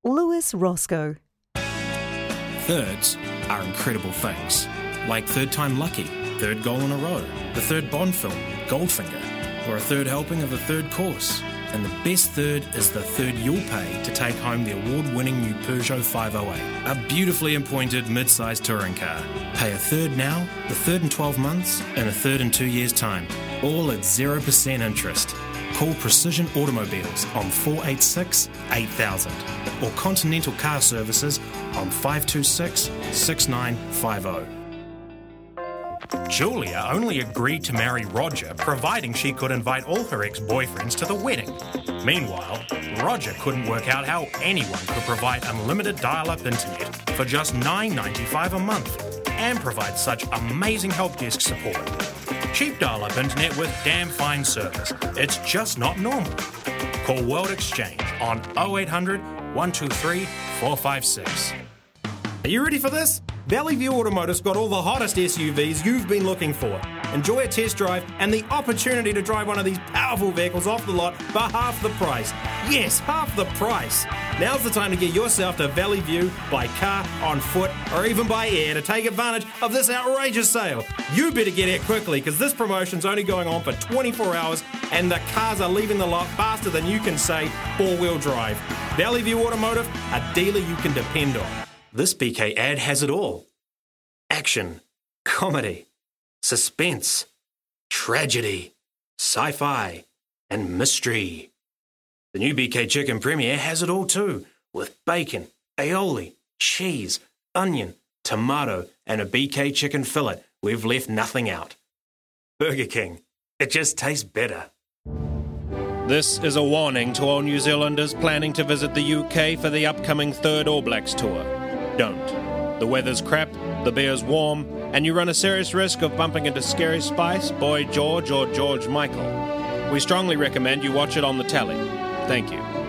Lewis Roscoe. Thirds are incredible things, like third time lucky, third goal in a row, the third Bond film, Goldfinger, or a third helping of a third course. And the best third is the third you'll pay to take home the award-winning new Peugeot 508, a beautifully appointed mid-sized touring car. Pay a third now, a third in 12 months, and a third in 2 years' time, all at 0% interest. Call Precision Automobiles on 486 8000 or Continental Car Services on 526 6950. Julia only agreed to marry Roger providing she could invite all her ex-boyfriends to the wedding. Meanwhile, Roger couldn't work out how anyone could provide unlimited dial-up internet for just $9.95 a month and provide such amazing help desk support. Cheap dial-up internet with damn fine service. It's just not normal. Call World Exchange on 0800 123 456. Are you ready for this? Valley View Automotive's got all the hottest SUVs you've been looking for. Enjoy a test drive and the opportunity to drive one of these powerful vehicles off the lot for half the price. Yes, half the price. Now's the time to get yourself to Valley View by car, on foot, or even by air to take advantage of this outrageous sale. You better get here quickly because this promotion's only going on for 24 hours and the cars are leaving the lot faster than you can say four-wheel drive. Valley View Automotive, a dealer you can depend on. This BK ad has it all. Action, comedy, suspense, tragedy, sci-fi, and mystery. The new BK Chicken Premier has it all too, with bacon, aioli, cheese, onion, tomato, and a BK Chicken fillet. We've left nothing out. Burger King, it just tastes better. This is a warning to all New Zealanders planning to visit the UK for the upcoming third All Blacks tour. Don't. The weather's crap, the beer's warm, and you run a serious risk of bumping into Scary Spice, Boy George, or George Michael. We strongly recommend you watch it on the telly. Thank you.